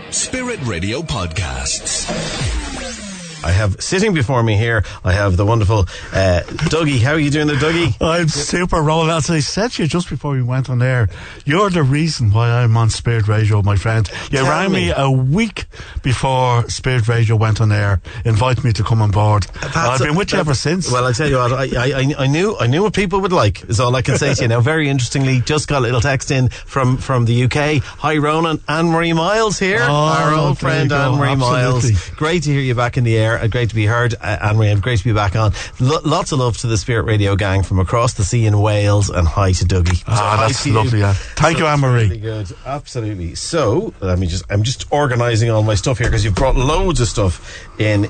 Spirit Radio Podcasts. I have sitting before me here, I have the wonderful Dougie. How are you doing there, Dougie? I'm super, Roland. As I said to you just before we went on air, you're the reason why I'm on Spirit Radio, my friend. You rang me a week before Spirit Radio went on air, invited me to come on board. I've been with you ever since. Well, I tell you what, I knew what people would like, is all I can say to you. Now, very interestingly, just got a little text in from the UK. Hi, Ronan. Anne-Marie Miles here. Our old friend Anne-Marie Miles. Great to hear you back in the air. Great to be heard, Anne-Marie. Great to be back on. Lots of love to the Spirit Radio gang from across the sea in Wales, and hi to Dougie. That's lovely. Thank you, Anne-Marie. Really good, absolutely. So I'm just organising all my stuff here because you've brought loads of stuff for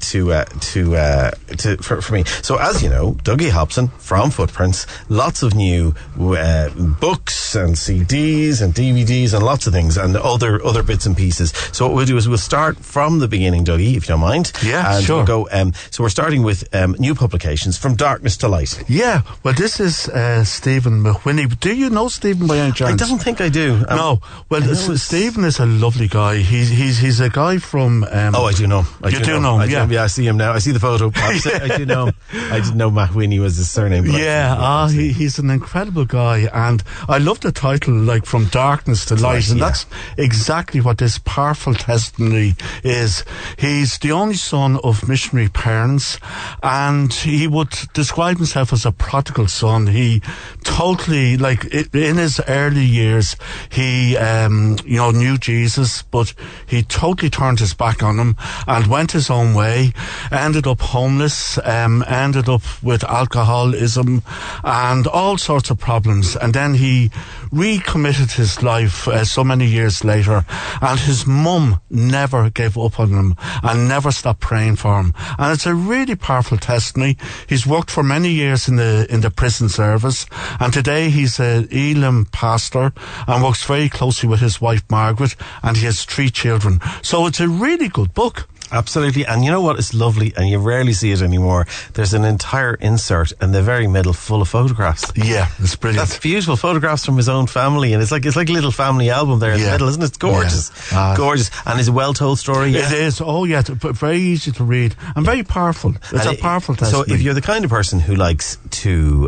me. So as you know, Dougie Hobson from Footprints, lots of new books and CDs and DVDs and lots of things and other bits and pieces. So what we'll do is we'll start from the beginning, Dougie, if you don't mind. Yeah, and sure. We'll go. So we're starting with new publications, From Darkness to Light. Yeah, well, this is Stephen Mahwini. Do you know Stephen by any chance? I don't think I do. No. Well, Stephen is a lovely guy. He's a guy from. I do know. You do know him, yeah. Yeah, I see him now. I see the photo. I do know. I didn't know Mahwini was his surname. But he's an incredible guy, and I love the title, like From Darkness to Light, and that's exactly what this powerful testimony is. He's the only son of missionary parents, and he would describe himself as a prodigal son. He totally, in his early years, he knew Jesus, but he totally turned his back on him and went his own way, ended up homeless, ended up with alcoholism and all sorts of problems, and then he recommitted his life so many years later, and his mum never gave up on him and never stopped praying for him. And it's a really powerful testimony. He's worked for many years in the prison service, and today he's a Elim pastor and works very closely with his wife Margaret, and he has 3 children. So it's a really good book. Absolutely. And you know what is lovely, and you rarely see it anymore? There's an entire insert in the very middle full of photographs. Yeah, it's brilliant. That's beautiful. Photographs from his own family, and it's like a little family album there in the middle, isn't it? It's gorgeous. Yeah. Gorgeous. And it's a well-told story. Yeah? It is. Oh, yeah. Very easy to read and very powerful. It's a powerful testimony. So if you're the kind of person who likes to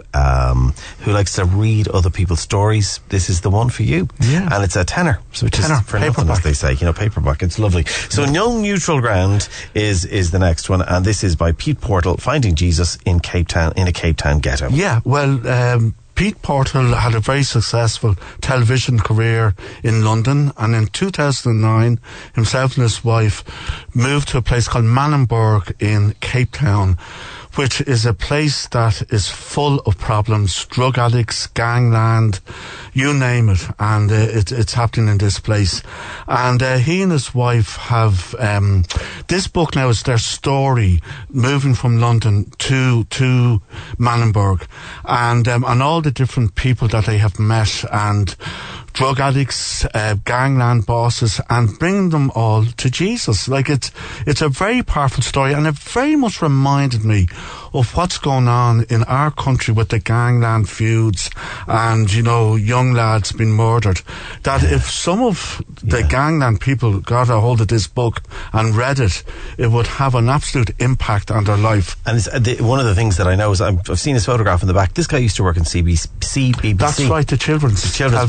read other people's stories, this is the one for you. Yeah. And it's a tenner. So which is for nothing, as they say. Paperback. It's lovely. So No Neutral Ground is the next one, and this is by Pete Portal, Finding Jesus in Cape Town, in a Cape Town ghetto. Yeah, well, Pete Portal had a very successful television career in London, and in 2009 himself and his wife moved to a place called Manenberg in Cape Town, which is a place that is full of problems, drug addicts, gangland, you name it, and it's happening in this place. And he and his wife have this book now is their story, moving from London to Manenberg, and all the different people that they have met, and drug addicts, gangland bosses, and bringing them all to Jesus. It's a very powerful story, and it very much reminded me of what's going on in our country with the gangland feuds and, young lads being murdered. That if some of the gangland people got a hold of this book and read it, it would have an absolute impact on their life. And it's, one of the things that I know is I've seen his photograph in the back. This guy used to work in BBC. That's right, the children's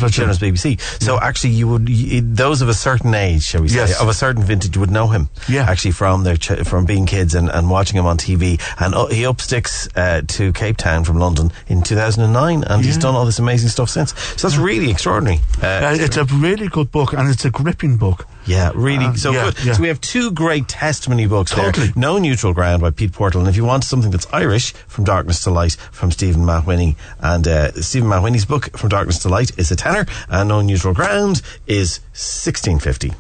BBC. So actually, those of a certain age, shall we say, of a certain vintage, would know him. Yeah. Actually, from being kids and watching him on TV. And he up sticks to Cape Town from London in 2009, and he's done all this amazing stuff since. So that's really extraordinary. It's a really good book, and it's a gripping book. Yeah, really. Good. Yeah. So we have 2 great testimony books there. No Neutral Ground by Pete Portal, and if you want something that's Irish, From Darkness to Light from Stephen Mahwini. And Stephen Mahwini's book, From Darkness to Light, is a tenner, and No Neutral Ground is $16.50.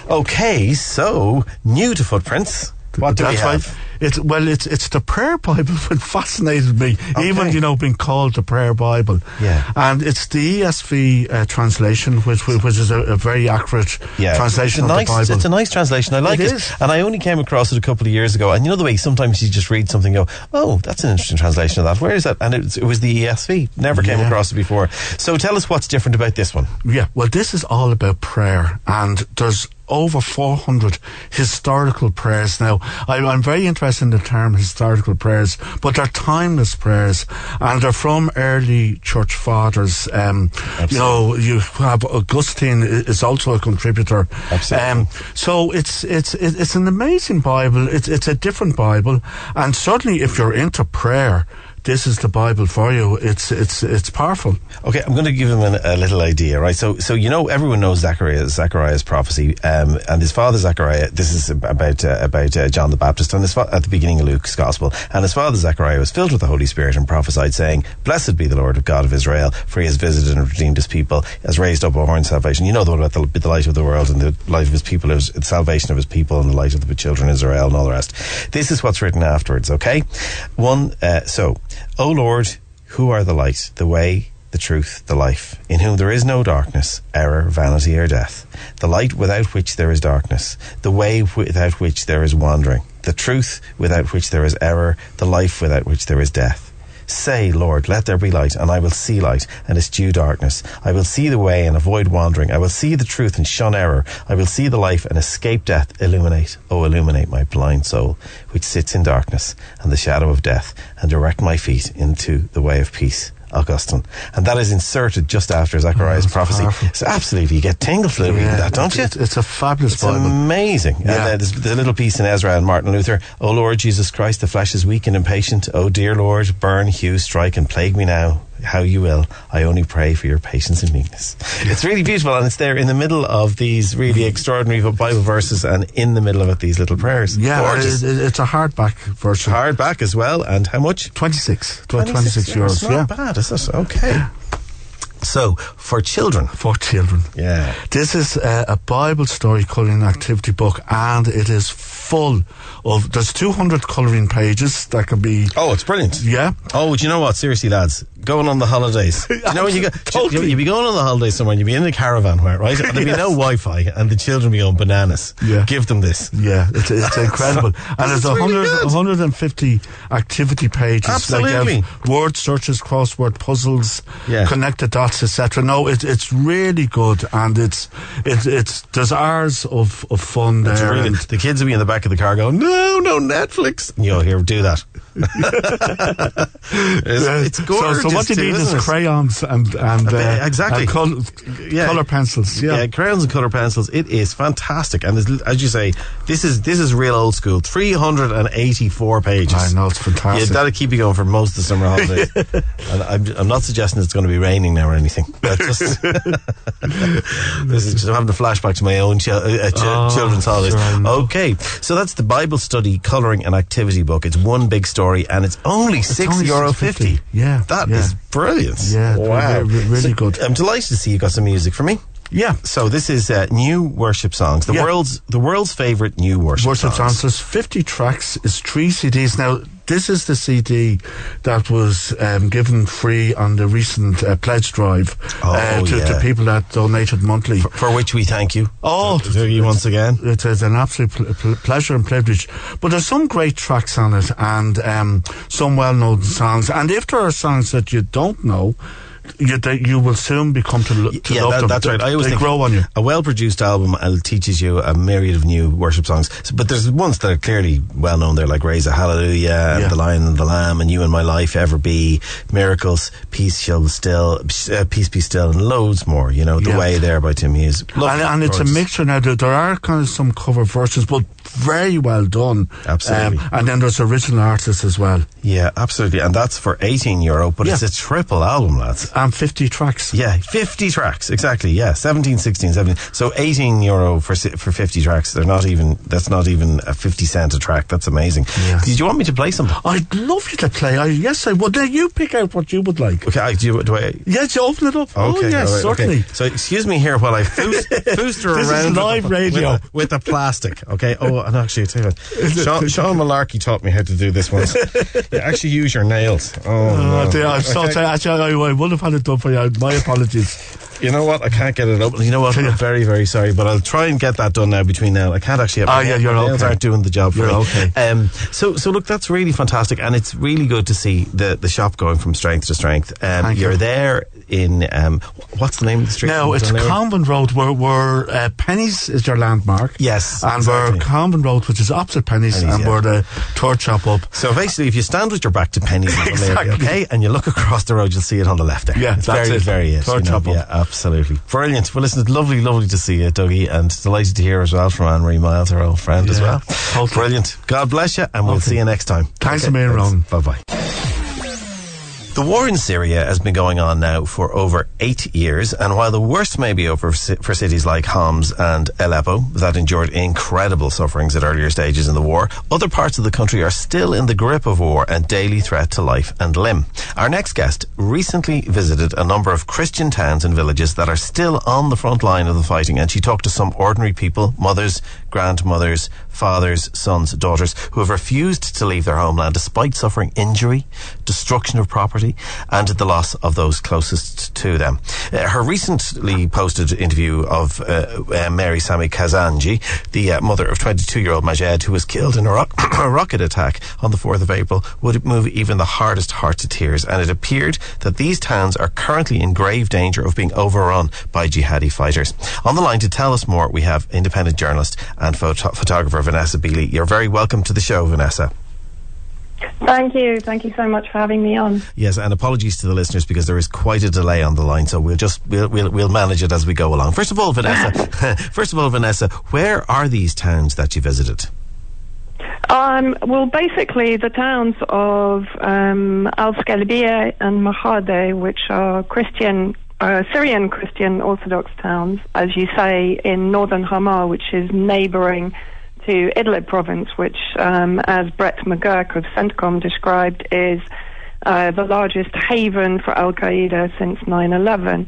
Okay, so new to Footprints. What do we have? Right. It's the prayer Bible that fascinated me. Okay. Even, being called the prayer Bible. Yeah. And it's the ESV translation, which is a very accurate translation of the Bible. It's a nice translation. I like it. And I only came across it a couple of years ago. And you know the way sometimes you just read something and go, oh, that's an interesting translation of that. Where is that? And it was the ESV. Never came across it before. So tell us what's different about this one. Yeah. Well, this is all about prayer. And there's over 400 historical prayers. Now, I'm very interested in the term historical prayers, but they're timeless prayers, and they're from early church fathers. You know, you have Augustine is also a contributor. Absolutely. So it's an amazing Bible. It's a different Bible, and certainly if you're into prayer, this is the Bible for you. It's powerful. Okay, I'm going to give him a little idea, right? So you know, everyone knows Zechariah's prophecy, and his father Zechariah. This is about John the Baptist, and at the beginning of Luke's Gospel. And his father Zechariah was filled with the Holy Spirit and prophesied, saying, "Blessed be the Lord of God of Israel, for He has visited and redeemed His people, has raised up a horn of salvation." You know the one about the light of the world and the light of His people, the salvation of His people, and the light of the children of Israel, and all the rest. This is what's written afterwards. Okay, O Lord, who are the light, the way, the truth, the life, in whom there is no darkness, error, vanity, or death, the light without which there is darkness, the way without which there is wandering, the truth without which there is error, the life without which there is death. Say, Lord, let there be light, and I will see light, and eschew darkness. I will see the way and avoid wandering. I will see the truth and shun error. I will see the life and escape death. Illuminate, oh, illuminate my blind soul, which sits in darkness and the shadow of death, and direct my feet into the way of peace. Augustine. And that is inserted just after Zechariah's prophecy. Powerful. So absolutely, you get tingles reading that, don't you? It's a fabulous Bible. It's amazing. Yeah. And there's the little piece in Ezra and Martin Luther. O Lord Jesus Christ, the flesh is weak and impatient. O dear Lord, burn, hew, strike, and plague me now, how you will. I only pray for your patience and meekness. It's really beautiful, and it's there in the middle of these really extraordinary Bible verses, and in the middle of it, these little prayers. Yeah, gorgeous. it's a hardback version. Hardback as well, and how much? 26 €26. euros. It's not bad, is it? Okay. So, for children. For children. Yeah. This is a Bible story colouring activity book, and it is full of, there's 200 colouring pages that can be... Oh, it's brilliant. Yeah. Oh, do you know what? Seriously, lads, going on the holidays. You know when you go, Totally. you'd be going on the holidays somewhere and you'd be in a caravan, right? And there'd be no Wi-Fi, and the children be going bananas. Yeah. Give them this. Yeah, it's incredible. And there's really good. 150 activity pages. Absolutely. Like word searches, crossword puzzles, Yeah. connected dots, etc. No, it's really good, and it's there's hours of fun It's there. really, and the kids will be in the back of the car going, no Netflix. And you go, here, do that. It's gorgeous. So what you need isn't is it? crayons and exactly. and Yeah. colour pencils. Yeah. Crayons and colour pencils. It is fantastic, and as you say, this is real old school. 384 pages. I know, it's fantastic. Yeah, that'll keep you going for most of the summer holidays. And I'm not suggesting it's going to be raining now or anything. But just this is just having a flashback to my own children's holidays. Sure, I know. Okay, so that's the Bible study colouring and activity book. It's one big story, and it's only €6.50. Yeah, that yeah. is brilliant. Yeah, wow, really good. I'm delighted to see you got some music for me. Yeah. So this is new worship songs. The world's favourite new worship songs. There's 50 tracks. It's 3 CDs. Now, this is the CD that was given free on the recent pledge drive to people that donated monthly. For which we thank you. Oh, to you once again. It is an absolute pleasure and privilege. But there's some great tracks on it, and some well-known songs. And if there are songs that you don't know, you will soon become to love them. That's right. I always think grow on you. A well-produced album teaches you a myriad of new worship songs. But there's ones that are clearly well known. They're like "Raise a Hallelujah," and "The Lion and the Lamb," and "You and My Life," "Ever Be," "Miracles," "Peace Be Still," and loads more. You know, "The Way There" by Tim Hughes. And it's a mixture now. There are kind of some cover versions, but very well done. Absolutely. And then there's original artists as well. Yeah, absolutely. And that's for €18, but it's a triple album, lads. And 50 tracks. Yeah, 50 tracks, exactly. Yeah, 17, 16, 17. So €18 for 50 tracks. That's not even a 50 cent a track. That's amazing. Yeah. Did you want me to play something? I'd love you to play. Yes, I would. Now you pick out what you would like. Okay, do I? Yes, you open it up. Okay, oh, yes, right, certainly. Okay. So excuse me here while I fooster This around is live radio. with the plastic. Okay. Oh, and actually, I tell you what, Sean Malarkey taught me how to do this once. You actually use your nails. Oh no. Dear, I'm so sorry. Actually, I would have had it done for you. My apologies. You know what? I can't get it open. You know what? I'm very, very sorry, but I'll try and get that done now between now. I can't actually have my nails aren't doing the job for me. Okay. So look, that's really fantastic, and it's really good to see the shop going from strength to strength. You're there in what's the name of the street? No, it's Convent Road, where Penny's is your landmark. Yes, and exactly. where Convent Road, which is opposite Penny's and where the third shop up. So basically, if you stand with your back to Penny's, exactly. Okay, and you look across the road, you'll see it on the left there. Yeah, it's that's very, it. very it. Third shop up. Yeah, absolutely. Brilliant. Well, listen, it's lovely to see you, Dougie, and delighted to hear as well from Anne-Marie Miles, our old friend as well. Totally. Brilliant. God bless you, and we'll see you next time. Thanks a million, Ron. Bye-bye. The war in Syria has been going on now for over 8 years, and while the worst may be over for cities like Homs and Aleppo that endured incredible sufferings at earlier stages in the war, other parts of the country are still in the grip of war and daily threat to life and limb. Our next guest recently visited a number of Christian towns and villages that are still on the front line of the fighting, and she talked to some ordinary people, mothers, grandmothers, fathers, sons, daughters, who have refused to leave their homeland despite suffering injury, destruction of property, and the loss of those closest to them. Her recently posted interview of Mary Sami Kazanji, the mother of 22-year-old Majed, who was killed in a rocket attack on the 4th of April, would move even the hardest heart to tears, and it appeared that these towns are currently in grave danger of being overrun by jihadi fighters. On the line to tell us more, we have independent journalist and photographer Vanessa Beeley. You're very welcome to the show, Vanessa. Thank you so much for having me on. Yes, and apologies to the listeners because there is quite a delay on the line, so we'll manage it as we go along. First of all, Vanessa, where are these towns that you visited? Well, basically the towns of Al-Skalbiya and Mahade, which are Syrian Christian Orthodox towns, as you say, in northern Hama, which is neighbouring to Idlib province, which, as Brett McGurk of CENTCOM described, is the largest haven for Al-Qaeda since 9/11.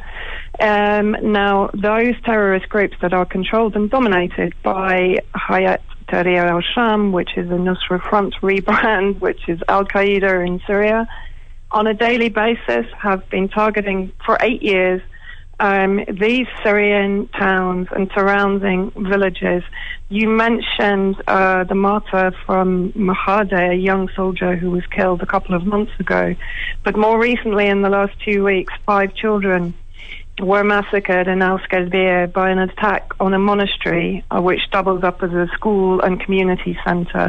Now, those terrorist groups that are controlled and dominated by Hayat Tahrir al-Sham, which is a Nusra Front rebrand, which is Al-Qaeda in Syria, on a daily basis have been targeting for 8 years these Syrian towns and surrounding villages. You mentioned the martyr from Mahade, a young soldier who was killed a couple of months ago. But more recently, in the last 2 weeks, 5 children were massacred in Al-Skalbiya by an attack on a monastery, which doubles up as a school and community centre.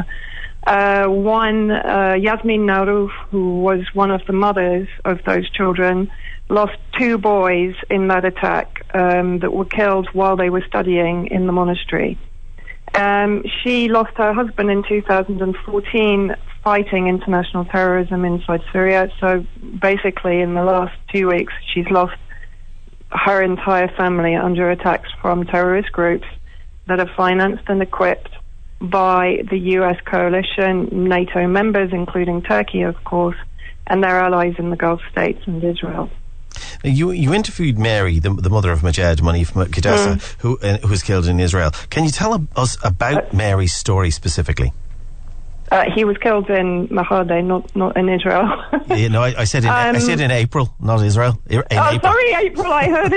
One, Yasmin Narouf, who was one of the mothers of those children, lost 2 boys in that attack that were killed while they were studying in the monastery. She lost her husband in 2014 fighting international terrorism inside Syria. So basically in the last 2 weeks she's lost her entire family under attacks from terrorist groups that are financed and equipped by the US coalition, NATO members including Turkey of course, and their allies in the Gulf states and Israel. You interviewed Mary, the mother of Majed Monif Kadessa, who was killed in Israel. Can you tell us about Mary's story specifically? He was killed in Mahade, not in Israel. No, I said in April, not Israel. April. Sorry, April. I heard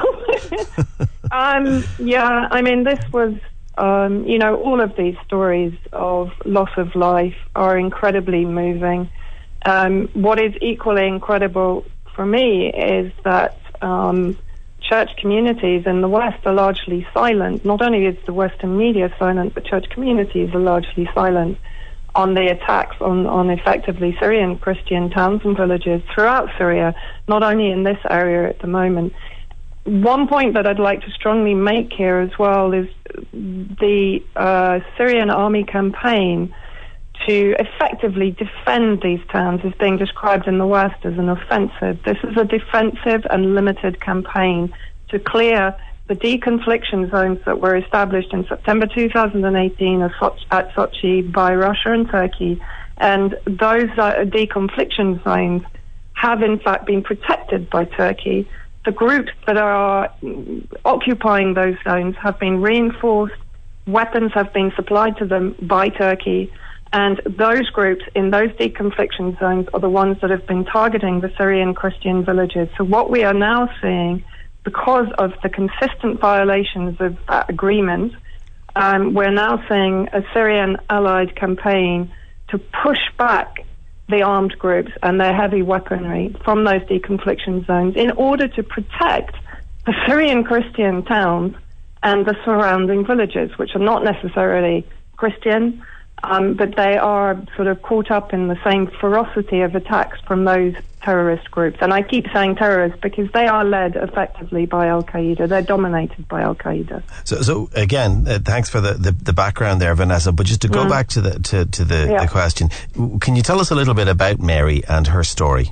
Israel. Yeah, I mean, this was, all of these stories of loss of life are incredibly moving. What is equally incredible for me is that church communities in the West are largely silent. Not only is the Western media silent, but church communities are largely silent on the attacks on effectively Syrian Christian towns and villages throughout Syria, not only in this area at the moment. One point that I'd like to strongly make here as well is the Syrian army campaign to effectively defend these towns is being described in the West as an offensive. This is a defensive and limited campaign to clear the deconfliction zones that were established in September 2018 at Sochi by Russia and Turkey. And those deconfliction zones have in fact been protected by Turkey. The groups that are occupying those zones have been reinforced, weapons have been supplied to them by Turkey, and those groups in those deconfliction zones are the ones that have been targeting the Syrian Christian villages. So what we are now seeing, because of the consistent violations of that agreement, we're now seeing a Syrian allied campaign to push back the armed groups and their heavy weaponry from those deconfliction zones in order to protect the Syrian Christian towns and the surrounding villages, which are not necessarily Christian, but they are sort of caught up in the same ferocity of attacks from those terrorist groups. And I keep saying terrorists because they are led effectively by Al-Qaeda. They're dominated by Al-Qaeda. So again, thanks for the background there, Vanessa. But just to go back to the question, can you tell us a little bit about Mary and her story?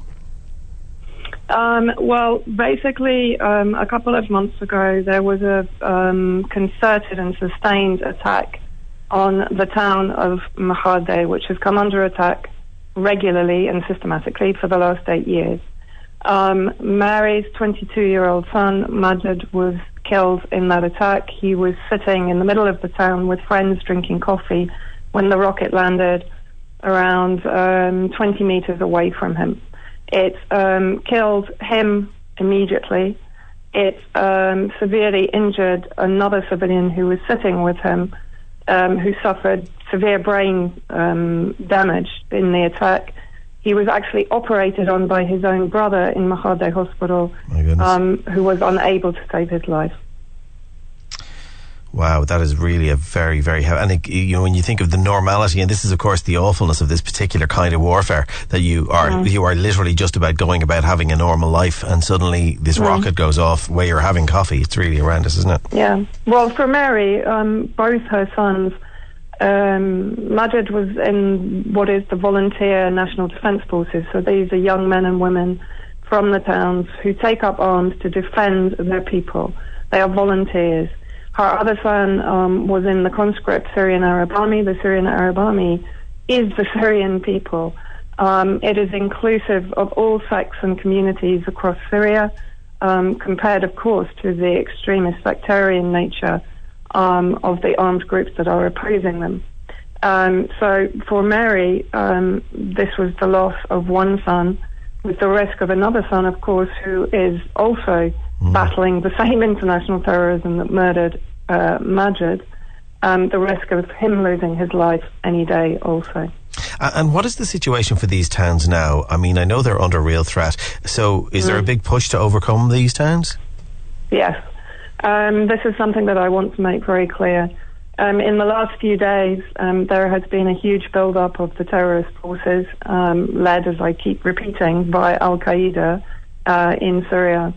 Well, basically, a couple of months ago, there was a concerted and sustained attack on the town of Mahade, which has come under attack regularly and systematically for the last 8 years. Mary's 22-year-old son, Majid, was killed in that attack. He was sitting in the middle of the town with friends drinking coffee when the rocket landed around 20 meters away from him. It killed him immediately. It severely injured another civilian who was sitting with him, who suffered severe brain damage in the attack. He was actually operated on by his own brother in Mahade Hospital, who was unable to save his life. Wow, that is really a very, very heavy. And when you think of the normality, and this is, of course, the awfulness of this particular kind of warfare, that you are literally just about going about having a normal life, and suddenly this rocket goes off where you're having coffee. It's really horrendous, isn't it? Yeah. Well, for Mary, both her sons, Majid was in what is the Volunteer National Defence Forces. So these are young men and women from the towns who take up arms to defend their people. They are volunteers. Her other son was in the conscript Syrian Arab Army. The Syrian Arab Army is the Syrian people. It is inclusive of all sects and communities across Syria, compared, of course, to the extremist sectarian nature of the armed groups that are opposing them. So for Mary, this was the loss of one son, with the risk of another son, of course, who is also battling the same international terrorism that murdered Majid, the risk of him losing his life any day also. And what is the situation for these towns now? I mean, I know they're under real threat. So is there a big push to overcome these towns? Yes. This is something that I want to make very clear. In the last few days, there has been a huge build-up of the terrorist forces, led, as I keep repeating, by Al-Qaeda in Syria.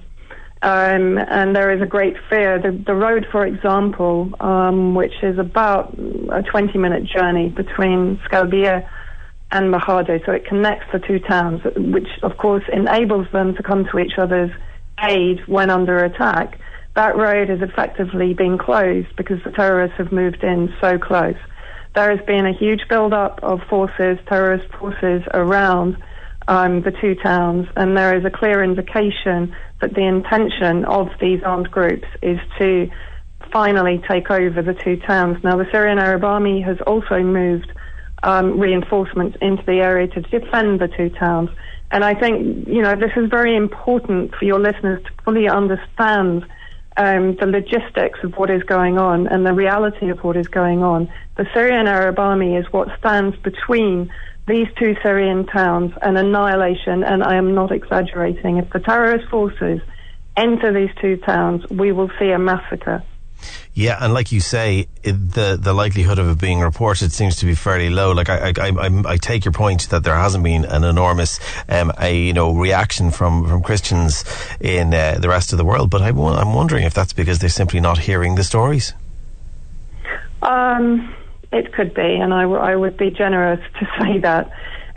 And there is a great fear. The road, for example, which is about a 20-minute journey between Skalbia and Mahade, so it connects the two towns, which, of course, enables them to come to each other's aid when under attack. That road is effectively being closed because the terrorists have moved in so close. There has been a huge build-up of forces, terrorist forces, around the two towns, and there is a clear indication that the intention of these armed groups is to finally take over the two towns. Now, the Syrian Arab Army has also moved reinforcements into the area to defend the two towns. And I think, this is very important for your listeners to fully understand the logistics of what is going on and the reality of what is going on. The Syrian Arab Army is what stands between these two Syrian towns and annihilation, and I am not exaggerating. If the terrorist forces enter these two towns, we will see a massacre. Yeah, and like you say, the likelihood of it being reported seems to be fairly low. Like I take your point that there hasn't been an enormous reaction from Christians in the rest of the world, but I'm wondering if that's because they're simply not hearing the stories. It could be, and I would be generous to say that.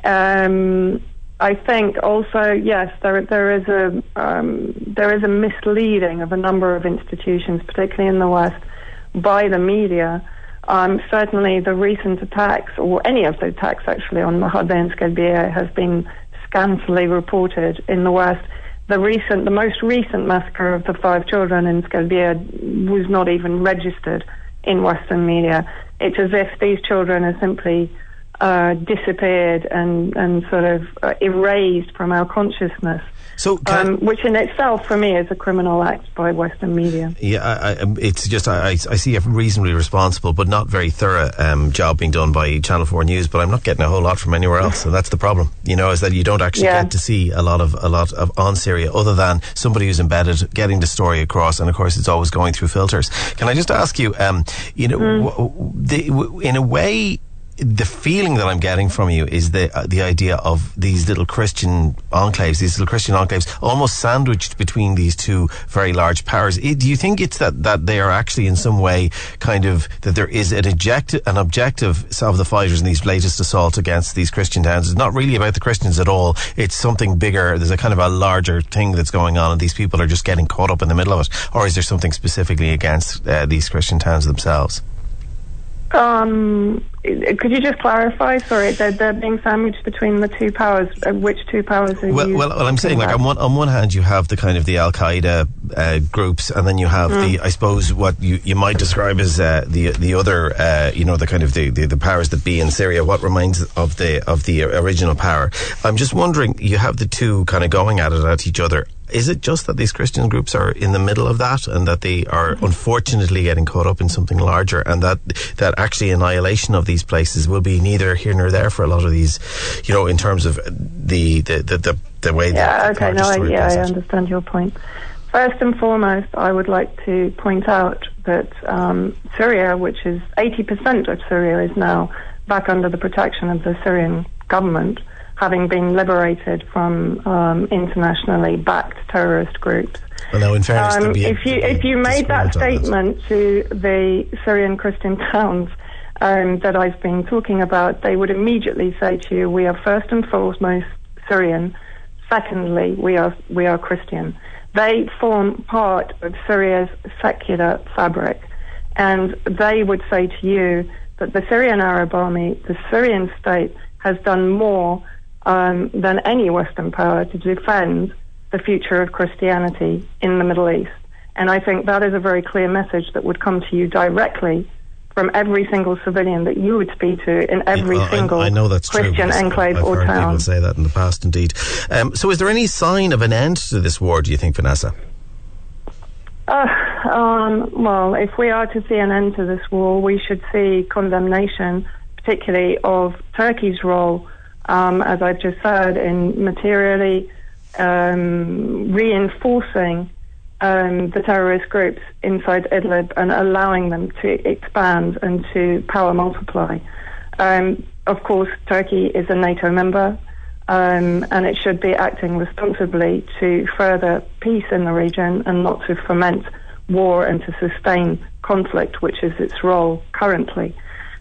I think also, yes, there is a misleading of a number of institutions, particularly in the West, by the media. Certainly, the recent attacks, or any of the attacks actually on Mahade and Skalbia, has been scantily reported in the West. The most recent massacre of the 5 children in Skalbia was not even registered in Western media. It's as if these children are simply disappeared and sort of erased from our consciousness. So, which in itself, for me, is a criminal act by Western media. Yeah, it's just I see a reasonably responsible but not very thorough job being done by Channel 4 News, but I'm not getting a whole lot from anywhere else, and that's the problem. Is that you don't actually get to see a lot of on Syria, other than somebody who's embedded getting the story across, and of course it's always going through filters. Can I just ask you, in a way, the feeling that I'm getting from you is the idea of these little Christian enclaves, almost sandwiched between these two very large powers. Do you think it's that they are actually in some way kind of, that there is an objective of the fighters in these latest assaults against these Christian towns? It's not really about the Christians at all. It's something bigger. There's a kind of a larger thing that's going on, and these people are just getting caught up in the middle of it. Or is there something specifically against these Christian towns themselves? Could you just clarify? Sorry, they're being sandwiched between the two powers. Which two powers are you? Well, I'm saying, like, on one hand, you have the kind of the Al Qaeda groups, and then you have the, I suppose, what you might describe as the other, the kind of the powers that be in Syria. What remains of the original power? I'm just wondering. You have the two kind of going at it at each other. Is it just that these Christian groups are in the middle of that, and that they are unfortunately getting caught up in something larger, and that actually annihilation of these places will be neither here nor there for a lot of these, in terms of the way that... I understand your point. First and foremost, I would like to point out that Syria, which is 80% of Syria, is now back under the protection of the Syrian government, having been liberated from internationally backed terrorist groups. Well, now, in fairness, if you made that statement to the Syrian Christian towns that I've been talking about, they would immediately say to you, we are first and foremost Syrian. Secondly, we are Christian. They form part of Syria's secular fabric, and they would say to you that the Syrian Arab Army, the Syrian state, has done more than any Western power to defend the future of Christianity in the Middle East. And I think that is a very clear message that would come to you directly from every single civilian that you would speak to in every single I know that's Christian true, enclave or town. I've heard people say that in the past, indeed. So is there any sign of an end to this war, do you think, Vanessa? Well, if we are to see an end to this war, we should see condemnation, particularly of Turkey's role, as I've just said, in materially reinforcing the terrorist groups inside Idlib and allowing them to expand and to power multiply. Of course, Turkey is a NATO member, and it should be acting responsibly to further peace in the region and not to foment war and to sustain conflict, which is its role currently.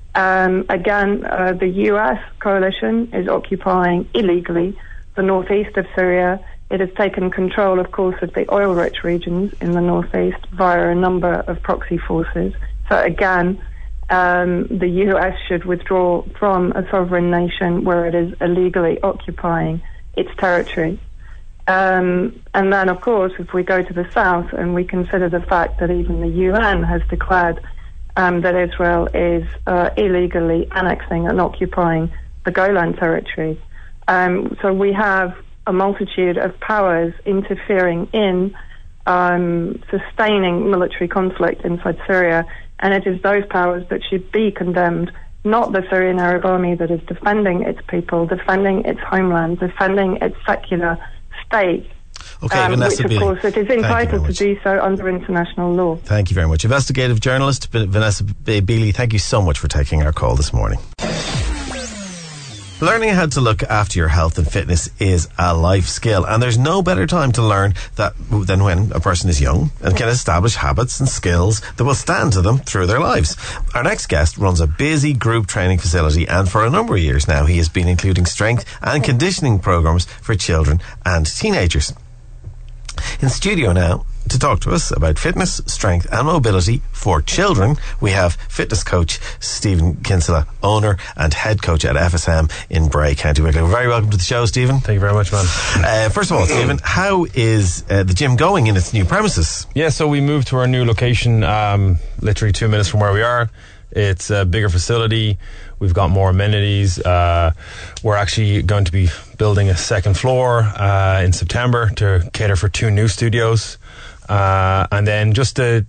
The US coalition is occupying illegally the northeast of Syria. It has taken control, of course, of the oil-rich regions in the northeast via a number of proxy forces. So again, the US should withdraw from a sovereign nation where it is illegally occupying its territory. And then, of course, if we go to the south and we consider the fact that even the UN has declared that Israel is illegally annexing and occupying the Golan territory. So we have a multitude of powers interfering in sustaining military conflict inside Syria, and it is those powers that should be condemned, not the Syrian Arab Army that is defending its people, defending its homeland, defending its secular state. Okay, Vanessa which, of course, it is entitled to do so under international law. Thank you very much. Investigative journalist Vanessa Beeley, thank you so much for taking our call this morning. Learning how to look after your health and fitness is a life skill, and there's no better time to learn that than when a person is young and can establish habits and skills that will stand to them through their lives. Our next guest runs a busy group training facility, and for a number of years now he has been including strength and conditioning programs for children and teenagers. In studio now to talk to us about fitness, strength and mobility for children, we have fitness coach Stephen Kinsella, owner and head coach at FSM in Bray, County Wicklow. Very welcome to the show, Stephen. Thank you very much, man. First of all, Stephen, how is the gym going in its new premises? Yeah, so we moved to our new location literally 2 minutes from where we are. It's a bigger facility. We've got more amenities. We're actually going to be building a second floor in September to cater for 2 new studios. And then just the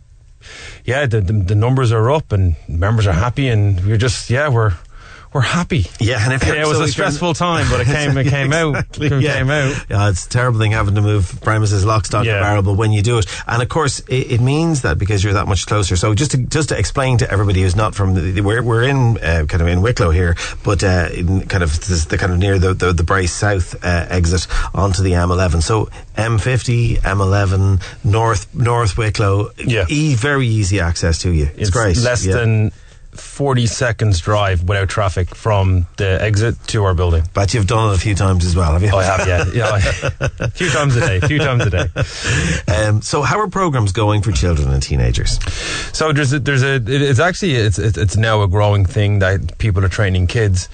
numbers are up and members are happy, and we're happy. Yeah, and it was a stressful time, but it came out. Yeah, it's a terrible thing having to move premises lock, stock, and barrel, but when you do it, and of course, it means that because you're that much closer. So just to explain to everybody who's not from, we're in kind of in Wicklow here, but in kind of the kind of near the Bray South exit onto the M11. So M50, M11, North Wicklow. Yeah, very easy access to you. It's great. Less than 40 seconds drive without traffic from the exit to our building. But you've done it a few times as well, have you? Oh, I have, yeah. A few times a day. So how are programs going for children and teenagers? So it's now a growing thing that people are training kids.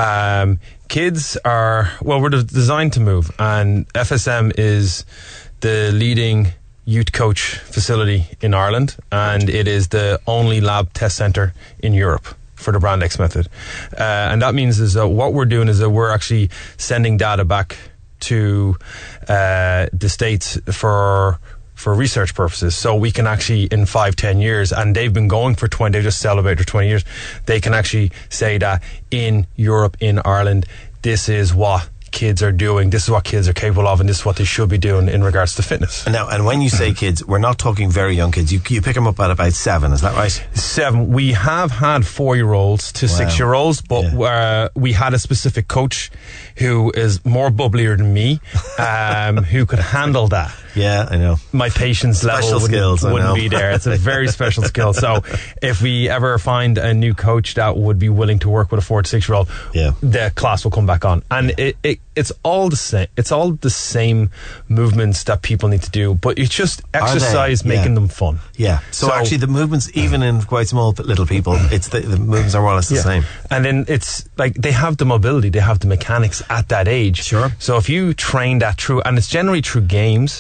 Kids we're designed to move, and FSM is the leading youth coach facility in Ireland, and it is the only lab test centre in Europe for the Brandeis method. And that means is that what we're doing is that we're actually sending data back to the States for research purposes, so we can actually in 5-10 years, and they've been going for 20, they just celebrated 20 years, they can actually say that in Europe, in Ireland, this is what kids are doing, this is what kids are capable of, and this is what they should be doing in regards to fitness. Now, and when you say kids, we're not talking very young kids. You pick them up at about 7, is that right? 7. We have had 4-year-olds to 6-year-olds, but we had a specific coach who is more bubblier than me, who could handle that. Yeah, I know. My patience level wouldn't be there. It's a very special skill. So if we ever find a new coach that would be willing to work with a 4 to 6-year-old, the class will come back on. And it's all the same. It's all the same movements that people need to do, but it's just exercise making them fun. Yeah. So actually the movements, even in quite small little people, it's the movements are more or less the same. And then it's like they have the mobility, they have the mechanics at that age. Sure. So if you train that through, and it's generally through games,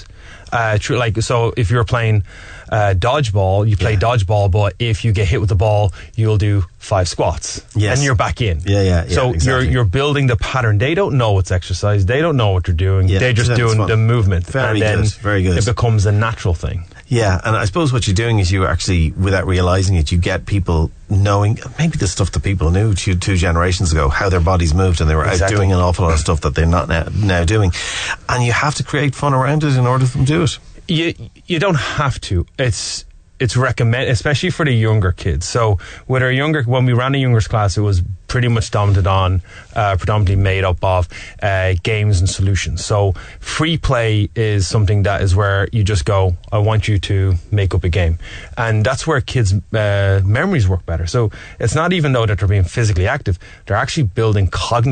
so if you're playing dodgeball, you play dodgeball, but if you get hit with the ball, you'll do 5 squats. Yes. And you're back in. Yeah. So exactly. you're building the pattern. They don't know it's exercise. They don't know what they're doing. They're just doing the movement. Very good. It becomes a natural thing. Yeah, and I suppose what you're doing is you actually, without realising it, you get people knowing maybe the stuff that people knew 2 generations ago, how their bodies moved, and they were out doing an awful lot of stuff that they're not now doing. And you have to create fun around it in order for them to do it. You don't have to. It's recommended, especially for the younger kids. So when we ran a youngers class, it was pretty much predominantly made up of games and solutions. So free play is something that is where you just go, I want you to make up a game. And that's where kids' memories work better. So it's not even though that they're being physically active, they're actually building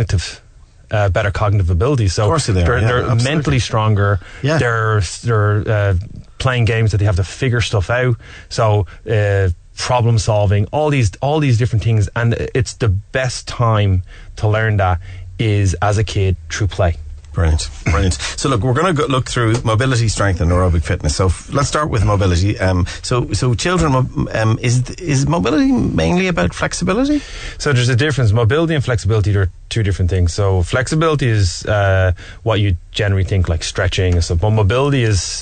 better cognitive abilities. So of course they're mentally stronger. Yeah. They're playing games that they have to figure stuff out. So problem solving, all these different things, and it's the best time to learn that is as a kid through play. Brilliant. So look, we're going to look through mobility, strength and aerobic fitness. So let's start with mobility. So children, is mobility mainly about flexibility? So there's a difference. Mobility and flexibility are 2 different things. So flexibility is what you generally think like stretching and stuff, but mobility is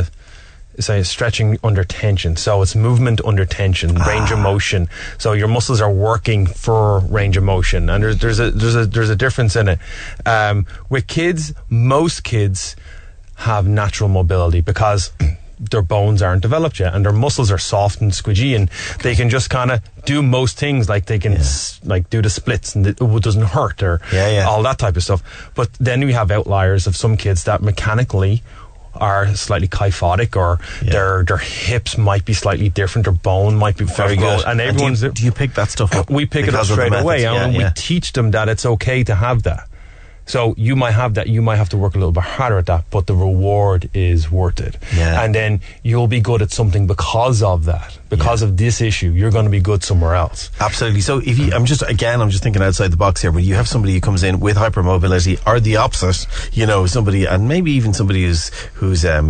stretching under tension. So it's movement under tension, range of motion. So your muscles are working for range of motion, and there's a difference in it. With kids, most kids have natural mobility because their bones aren't developed yet and their muscles are soft and squidgy, and they can just kind of do most things, like they can like do the splits and it doesn't hurt or all that type of stuff. But then we have outliers of some kids that mechanically are slightly kyphotic, or their hips might be slightly different, their bone might be very good. And everyone's do you pick that stuff up? We pick it up straight away, and we teach them that it's okay to have that. So you might have that, you might have to work a little bit harder at that, but the reward is worth it. Yeah. And then you'll be good at something because of that. Because of this issue, you're going to be good somewhere else. Absolutely. So if you, I'm just thinking outside the box here, but you have somebody who comes in with hypermobility, or the opposite, you know, somebody, and maybe even somebody who's a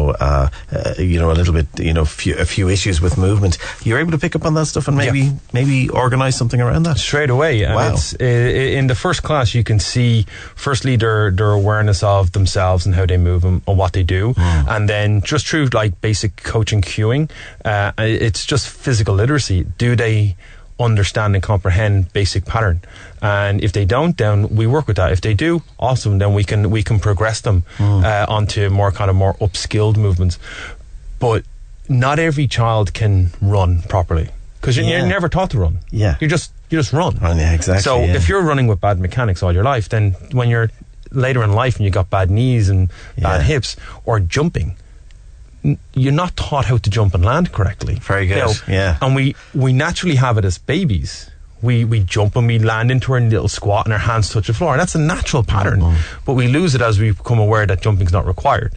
little bit, you know, a few issues with movement, you're able to pick up on that stuff and maybe organise something around that straight away. And wow. It's in the first class, you can see firstly their awareness of themselves and how they move and what they do, and then just through like basic coaching cueing, it's just physical literacy. Do they understand and comprehend basic pattern? And if they don't, then we work with that. If they do, awesome, then we can progress them onto more upskilled movements. But not every child can run properly, because you're never taught to run. Yeah, you just run. Oh, yeah, exactly. So if you're running with bad mechanics all your life, then when you're later in life and you got bad knees and bad hips, or jumping, you're not taught how to jump and land correctly. Very good. You know? And we naturally have it as babies. We jump and we land into our little squat and our hands touch the floor. And that's a natural pattern. But we lose it as we become aware that jumping's not required.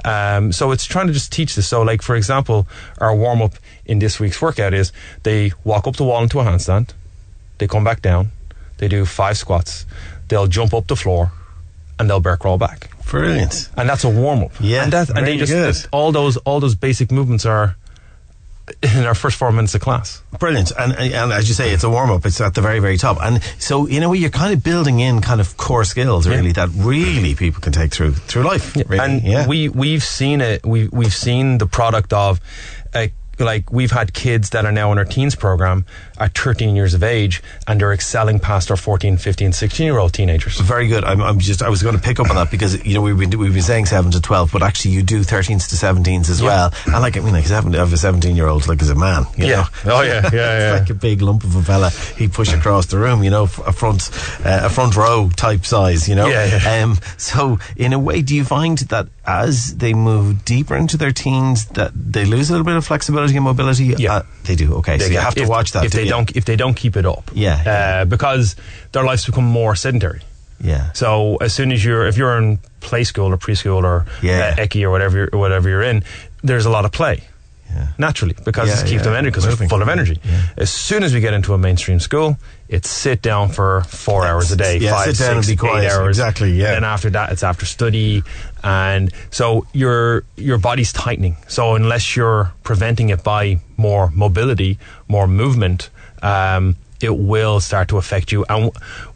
So it's trying to just teach this. So like, for example, our warm-up in this week's workout is they walk up the wall into a handstand, they come back down, they do 5 squats, they'll jump up the floor, and they'll bear crawl back. Brilliant. And that's a warm-up. Yeah, and they just good. all those basic movements are in our first 4 minutes of class. Brilliant. And as you say, it's a warm-up. It's at the very, very top. And so, in a way, you're kind of building in kind of core skills, really, that really people can take through life. Yeah. Really. And we've seen it. We've seen the product of like we've had kids that are now in our teens program at 13 years of age, and they're excelling past our 14, 15, 16-year-old teenagers. Very good. I was going to pick up on that, because you know we've been saying 7 to 12, but actually you do 13s to 17s as well. And like a 17-year-old like as a man, you know. Oh yeah. It's like a big lump of a fella he'd push across the room, you know, a front row type size, you know. So in a way, do you find that as they move deeper into their teens that they lose a little bit of flexibility and mobility? Yeah, they do. Okay, so you have to watch that. If they don't keep it up, because their lives become more sedentary. Yeah. So as soon as if you're in play school or preschool or Eki or whatever you're in, there's a lot of play. Yeah. Naturally, because it keeps them energy, because they're full of energy. Yeah. As soon as we get into a mainstream school, it's sit down for 4 hours a day, 5, 6, 8 hours. Exactly. Yeah. Then after that, it's after study, and so your body's tightening. So unless you're preventing it by more mobility, more movement, it will start to affect you. And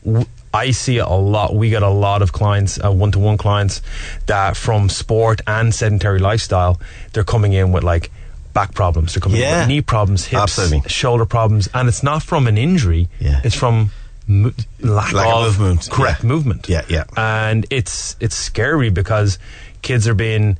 I see it a lot. We get a lot of clients, one-to-one clients, that from sport and sedentary lifestyle, they're coming in with like back problems, they're coming in with knee problems, hips, shoulder problems, and it's not from an injury, it's from lack of movement. Correct movement. And it's scary, because kids are being,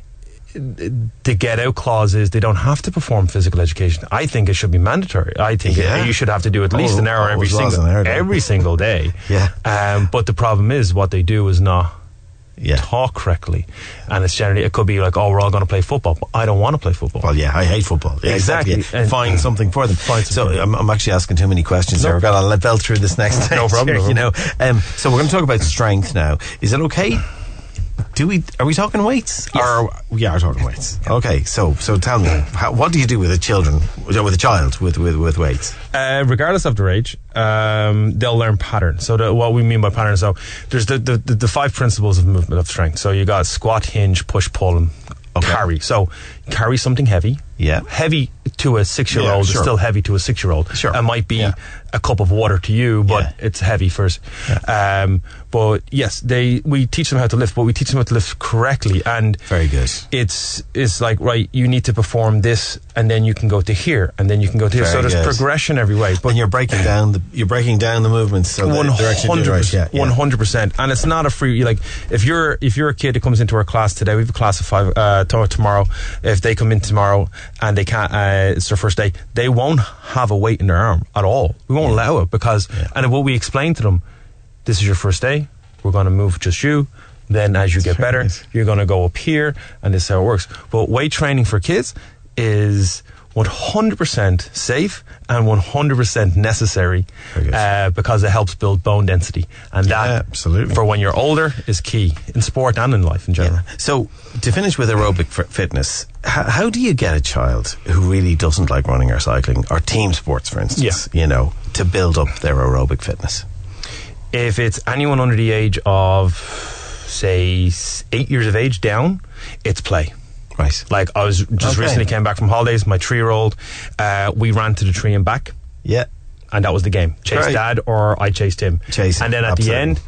the get out clause is they don't have to perform physical education. I think it should be mandatory. I think you should have to do at least an hour every single day. But the problem is what they do is not taught correctly, and it's generally, it could be like, we're all going to play football, but I don't want to play football. Well, I hate football. Exactly. And find something for them. So I'm actually asking too many questions here. We've got to belt through this next stage. No problem. Here, you know. So we're going to talk about strength now. Is it okay? Are we talking weights? Yes. We're talking weights. Okay, so tell me, what do you do with a child with weights? Regardless of their age, they'll learn patterns. So what we mean by patterns, so there's the 5 principles of movement of strength. So you got squat, hinge, push, pull, and carry. So carry something heavy. Yeah. Heavy to a 6-year-old is still heavy to a 6-year-old. Sure. It might be a cup of water to you, but it's heavy first. Yeah. But yes, we teach them how to lift, but we teach them how to lift correctly. And very good. It's like, right, you need to perform this, and then you can go to here, and then you can go to here. So there's progression every way. But you're breaking down the movements, so 100%. 100%. And it's not a free, like, if you're a kid that comes into our class today, we have a class of 5 tomorrow. If they come in tomorrow and they can't, it's their first day, they won't have a weight in their arm at all. We won't allow it, because and what we explain to them, this is your first day, we're going to move just you, then as you get better, you're going to go up here, and this is how it works. But weight training for kids is 100% safe and 100% necessary because it helps build bone density. And that, absolutely, for when you're older, is key in sport and in life in general. Yeah. So, to finish with aerobic fitness, how do you get a child who really doesn't like running or cycling, or team sports, for instance, to build up their aerobic fitness? If it's anyone under the age of, say, 8 years of age down, it's play. Right. Like, I was just recently came back from holidays, my 3-year-old, we ran to the tree and back. Yeah. And that was the game. Chase Dad or I chased him. And then at the end,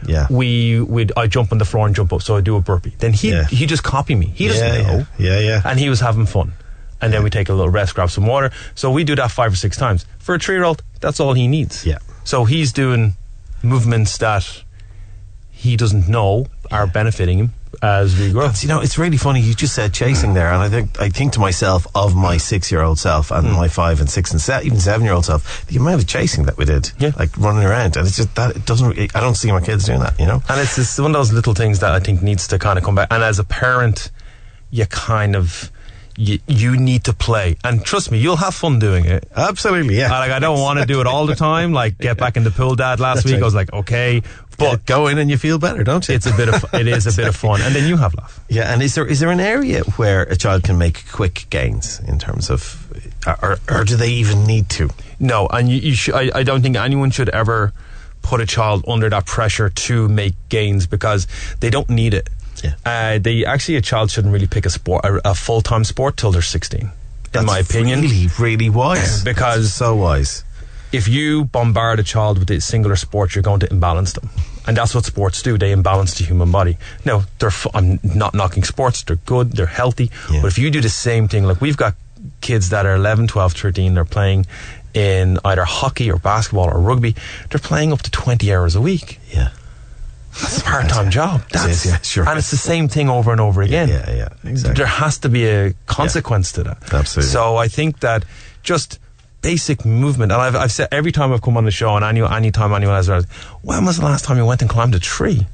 I'd jump on the floor and jump up. So I'd do a burpee. Then he just copy me. He doesn't know. Yeah. And he was having fun. And then we take a little rest, grab some water. So we do that 5 or 6 times. For a 3-year-old, that's all he needs. Yeah. So he's doing movements that he doesn't know are benefiting him as we grow. It's really funny. You just said chasing there, and I think to myself of my 6-year-old self and my 5 and 6 and even 7-year-old self, the amount of chasing that we did, like running around, and it's just that it doesn't. I don't see my kids doing that, And it's just one of those little things that I think needs to kind of come back. And as a parent, you kind of. You need to play, and trust me, you'll have fun doing it. Absolutely, yeah. Like, I don't want to do it all the time. Like, get back in the pool, Dad. Last week, I was like, okay, but go in and you feel better, don't you? It is a bit of fun, and then you have laugh. Yeah, and is there an area where a child can make quick gains in terms of, or do they even need to? No, and I don't think anyone should ever put a child under that pressure to make gains, because they don't need it. Yeah. A child shouldn't really pick a full-time sport till they're 16. In my opinion, really, really wise. Because so wise. If you bombard a child with a singular sport, you're going to imbalance them, and that's what sports do. They imbalance the human body. Now, I'm not knocking sports; they're good, they're healthy. Yeah. But if you do the same thing, like we've got kids that are 11, 12, 13, they're playing in either hockey or basketball or rugby. They're playing up to 20 hours a week. Yeah. That's a part-time job. Sure. And it's the same thing over and over again. Yeah, exactly. There has to be a consequence to that. Absolutely. So I think that just basic movement, and I've said every time I've come on the show, and anytime anyone has asked, when was the last time you went and climbed a tree?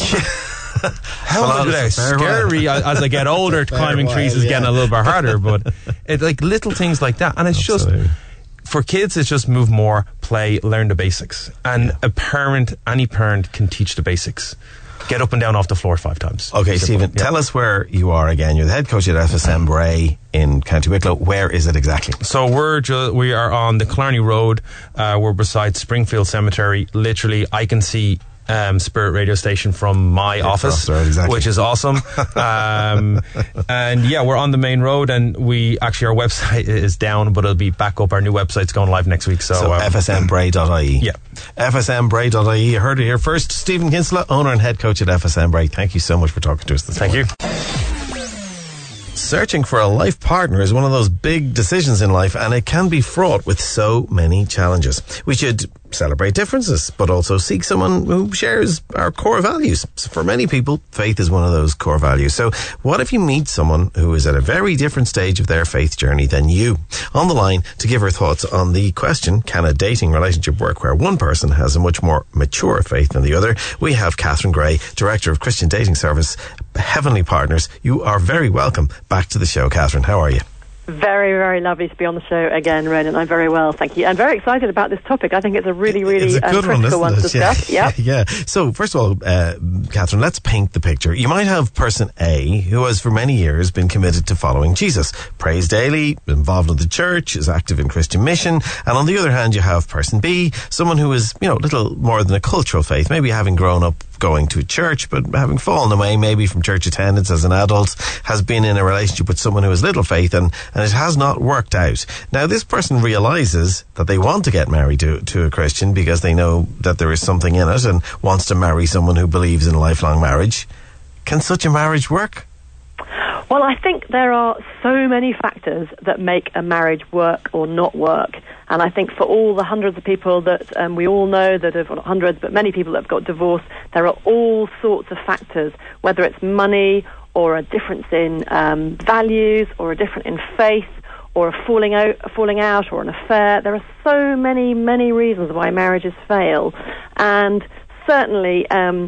How scary. As I get older, climbing trees is getting a little bit harder, but it's like little things like that, and it's Absolutely. just. For kids, it's just move more, play, learn the basics. And any parent can teach the basics. Get up and down off the floor 5 times. Okay, Stephen, tell us where you are again. You're the head coach at FSM Bray in County Wicklow. Where is it exactly? So we are on the Killarney Road. We're beside Springfield Cemetery. Literally, I can see Spirit radio station from my office, which is awesome. And we're on the main road, and our website is down, but it'll be back up. Our new website's going live next week. So fsmbray.ie. Yeah. fsmbray.ie. You heard it here first. Stephen Kinsella, owner and head coach at FSM Bray. Thank you so much for talking to us this morning. Thank you. Searching for a life partner is one of those big decisions in life, and it can be fraught with so many challenges. We should celebrate differences, but also seek someone who shares our core values. So for many people, faith is one of those core values. So what if you meet someone who is at a very different stage of their faith journey than you? On the line to give her thoughts on the question, can a dating relationship work where one person has a much more mature faith than the other? We have Catherine Gray, Director of Christian Dating Service, Heavenly Partners. You are very welcome back to the show, Catherine. How are you? Very, very lovely to be on the show again, Ronan. I'm very well, thank you. I'm very excited about this topic. I think it's a really, really critical one to discuss. Yeah. So, first of all, Catherine, let's paint the picture. You might have person A, who has for many years been committed to following Jesus, prays daily, involved in the church, is active in Christian mission, and on the other hand, you have person B, someone who is, little more than a cultural faith, maybe having grown up going to a church, but having fallen away maybe from church attendance as an adult, has been in a relationship with someone who has little faith, and it has not worked out. Now, this person realizes that they want to get married to a Christian because they know that there is something in it and wants to marry someone who believes in lifelong marriage. Can such a marriage work? Well, I think there are so many factors that make a marriage work or not work. And I think for all the hundreds of people that we all know that have, not hundreds, but many people that have got divorced, there are all sorts of factors, whether it's money or a difference in values or a difference in faith or a falling out or an affair. There are so many, many reasons why marriages fail. And certainly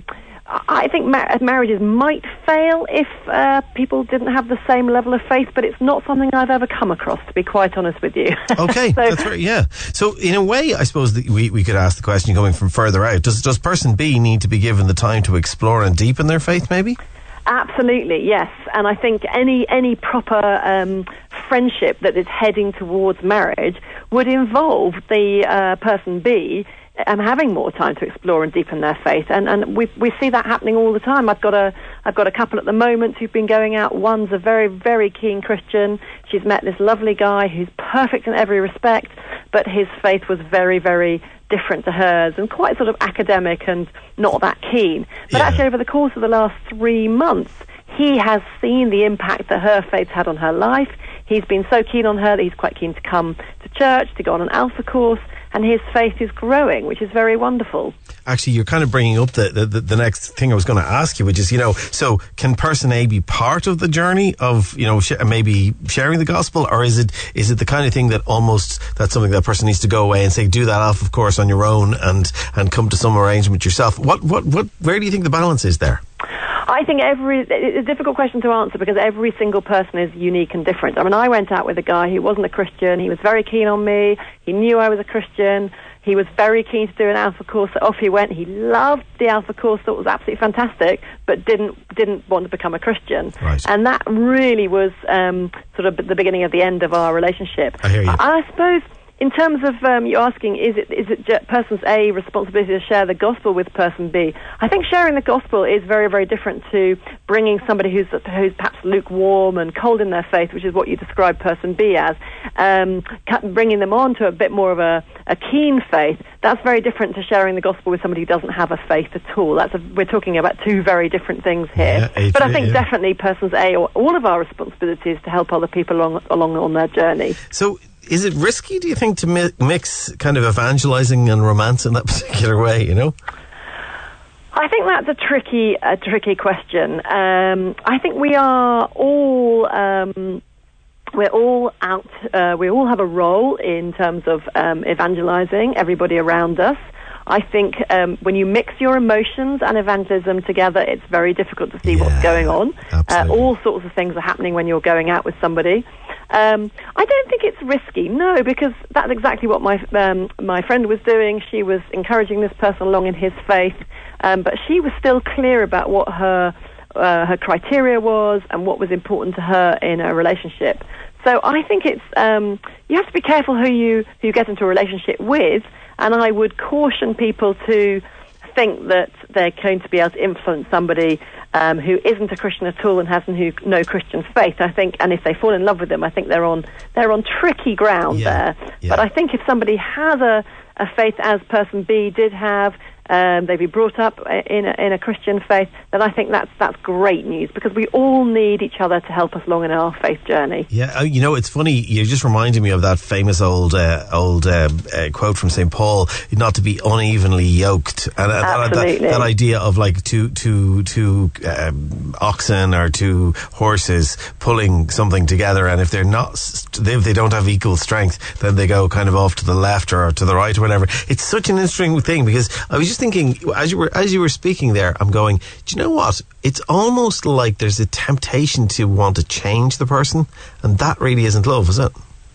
I think marriages might fail if people didn't have the same level of faith, but it's not something I've ever come across, to be quite honest with you. Okay, that's right, yeah. So in a way, I suppose that we could ask the question coming from further out, does person B need to be given the time to explore and deepen their faith, maybe? Absolutely, yes. And I think any proper friendship that is heading towards marriage would involve the person B having more time to explore and deepen their faith, and we see that happening all the time. I've got a couple at the moment who've been going out. One's a very, very keen Christian. She's met this lovely guy who's perfect in every respect, but his faith was very, very different to hers and quite sort of academic and not that keen. But actually, over the course of the last 3 months, he has seen the impact that her faith had on her life. He's been so keen on her that he's quite keen to come to church, to go on an Alpha course, and his faith is growing, which is very wonderful. Actually, you're kind of bringing up the next thing I was going to ask you, which is, so can person A be part of the journey of, maybe sharing the gospel, or is it the kind of thing that almost that's something that person needs to go away and say, do that Alpha course on your own and come to some arrangement yourself? Where do you think the balance is there? I think it's a difficult question to answer because every single person is unique and different. I mean, I went out with a guy who wasn't a Christian. He was very keen on me. He knew I was a Christian. He was very keen to do an Alpha course, so off he went. He loved the Alpha course, thought it was absolutely fantastic, but didn't want to become a Christian. Right. And that really was sort of the beginning of the end of our relationship. I hear you. I suppose, in terms of you're asking, is it person A's responsibility to share the gospel with person B? I think sharing the gospel is very, very different to bringing somebody who's perhaps lukewarm and cold in their faith, which is what you describe person B as, bringing them on to a bit more of a keen faith. That's very different to sharing the gospel with somebody who doesn't have a faith at all. We're talking about two very different things here. Yeah, but I think definitely persons A, or all of our responsibility is to help other people along on their journey. So, is it risky, do you think, to mix kind of evangelizing and romance in that particular way, I think that's a tricky question. I think we are all we're all out. We all have a role in terms of evangelizing everybody around us. I think when you mix your emotions and evangelism together, it's very difficult to see what's going on. All sorts of things are happening when you're going out with somebody. I don't think it's risky, no, because that's exactly what my friend was doing. She was encouraging this person along in his faith, but she was still clear about what her criteria was and what was important to her in a relationship. So I think it's you have to be careful who you get into a relationship with, and I would caution people to think that they're going to be able to influence somebody who isn't a Christian at all and has no Christian faith. I think, and if they fall in love with them, I think they're on tricky ground there. Yeah. But I think if somebody has a faith as person B did have, they've been brought up in a Christian faith, then I think that's great news, because we all need each other to help us along in our faith journey. Yeah, it's funny, you just reminded me of that famous old quote from St. Paul, not to be unevenly yoked, and that idea of like two oxen or two horses pulling something together, and if they don't have equal strength, then they go kind of off to the left or to the right or whatever. It's such an interesting thing, because I was just thinking, as you were speaking there, I'm going, do you know what? It's almost like there's a temptation to want to change the person, and that really isn't love, is it?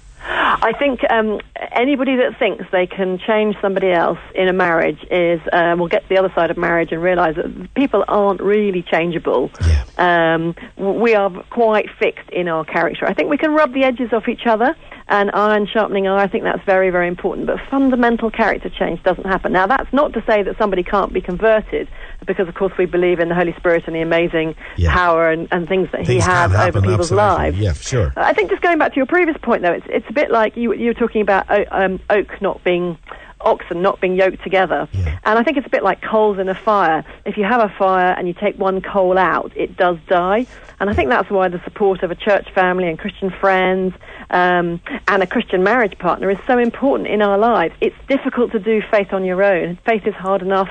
I think anybody that thinks they can change somebody else in a marriage will get to the other side of marriage and realise that people aren't really changeable. Yeah. We are quite fixed in our character. I think we can rub the edges off each other, and iron sharpening iron, I think that's very, very important. But fundamental character change doesn't happen. Now, that's not to say that somebody can't be converted, because, of course, we believe in the Holy Spirit and the amazing power and things that He has over people's lives. Yeah, sure. I think, just going back to your previous point, though, it's a bit like you were talking about oxen not being yoked together. Yeah. And I think it's a bit like coals in a fire. If you have a fire and you take one coal out, it does die. And I think that's why the support of a church family and Christian friends and a Christian marriage partner is so important in our lives. It's difficult to do faith on your own. Faith is hard enough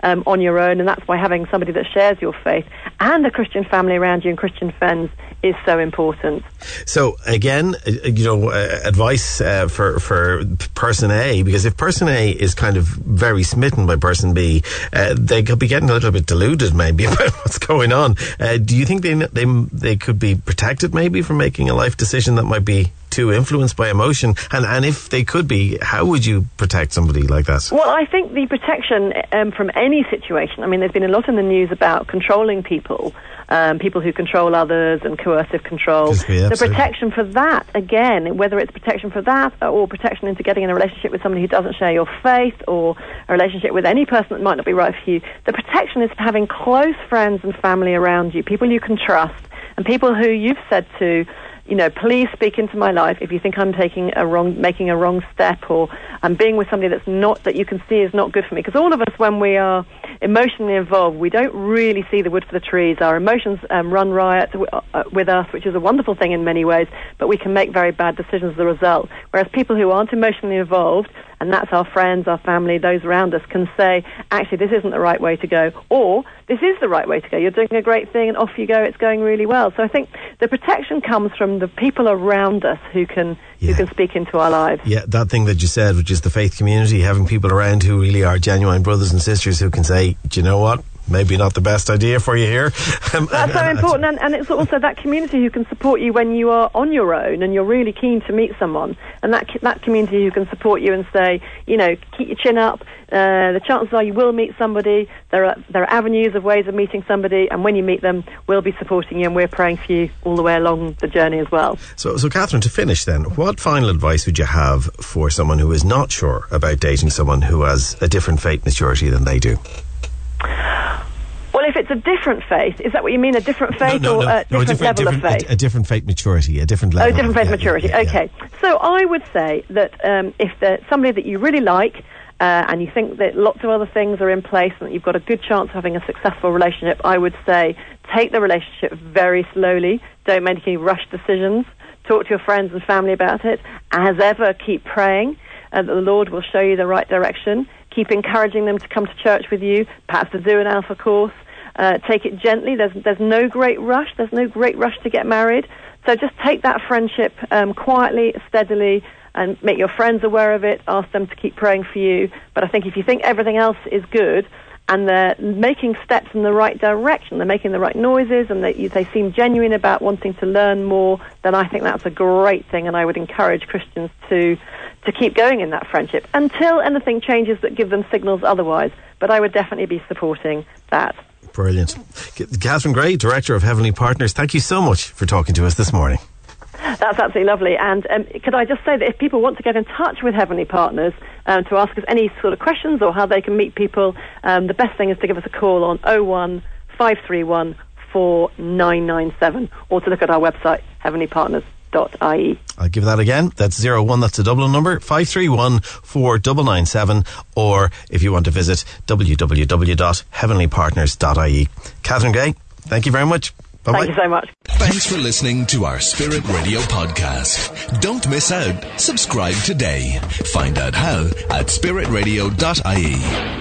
on your own, and that's why having somebody that shares your faith and a Christian family around you and Christian friends is so important. So again, advice for person A, because if person A is kind of very smitten by person B, they could be getting a little bit deluded maybe about what's going on. Do you think they could be protected maybe from making a life decision that might be too influenced by emotion? And if they could be, how would you protect somebody like that? Well, I think the protection from any situation, I mean, there's been a lot in the news about controlling people, people who control others and coercive control. The protection for that, again, whether it's protection for that or protection into getting in a relationship with somebody who doesn't share your faith, or a relationship with any person that might not be right for you, the protection is for having close friends and family around you, people you can trust, and people who you've said to, please speak into my life if you think I'm making a wrong step, or I'm being with somebody that you can see is not good for me. Because all of us, when we are emotionally involved, we don't really see the wood for the trees. Our emotions run riot with us, which is a wonderful thing in many ways, but we can make very bad decisions as a result. Whereas people who aren't emotionally involved, and that's our friends, our family, those around us, can say, actually, this isn't the right way to go, or this is the right way to go. You're doing a great thing, and off you go. It's going really well. So I think the protection comes from the people around us who can speak into our lives. Yeah, that thing that you said, which is the faith community, having people around who really are genuine brothers and sisters who can say, do you know what? Maybe not the best idea for you here. That's so important, and it's also that community who can support you when you are on your own and you're really keen to meet someone, and that community who can support you and say, keep your chin up. The chances are you will meet somebody. There are avenues of ways of meeting somebody, and when you meet them, we'll be supporting you, and we're praying for you all the way along the journey as well. So Catherine, to finish then, what final advice would you have for someone who is not sure about dating someone who has a different faith maturity than they do? Well, if it's a different faith, is that what you mean? A different faith or a different level of faith? A different faith maturity, a different level. Oh, different faith maturity. Okay. So I would say that if there's somebody that you really like, and you think that lots of other things are in place and that you've got a good chance of having a successful relationship, I would say take the relationship very slowly. Don't make any rushed decisions. Talk to your friends and family about it. As ever, keep praying that the Lord will show you the right direction. Keep encouraging them to come to church with you, perhaps to do an Alpha course. Take it gently. There's no great rush. There's no great rush to get married. So just take that friendship quietly, steadily, and make your friends aware of it. Ask them to keep praying for you. But I think if you think everything else is good and they're making steps in the right direction, they're making the right noises, and they seem genuine about wanting to learn more, then I think that's a great thing, and I would encourage Christians to keep going in that friendship until anything changes that give them signals otherwise. But I would definitely be supporting that. Brilliant. Catherine Gray, Director of Heavenly Partners, thank you so much for talking to us this morning. That's absolutely lovely. And could I just say that if people want to get in touch with Heavenly Partners to ask us any sort of questions or how they can meet people, the best thing is to give us a call on 01 531 4997 or to look at our website, heavenlypartners.ie. I'll give that again. That's 01, that's a Dublin number, 531 4997, or if you want to visit www.heavenlypartners.ie. Catherine Gray, thank you very much. Bye-bye. Thank you so much. Thanks for listening to our Spirit Radio podcast. Don't miss out. Subscribe today. Find out how at spiritradio.ie.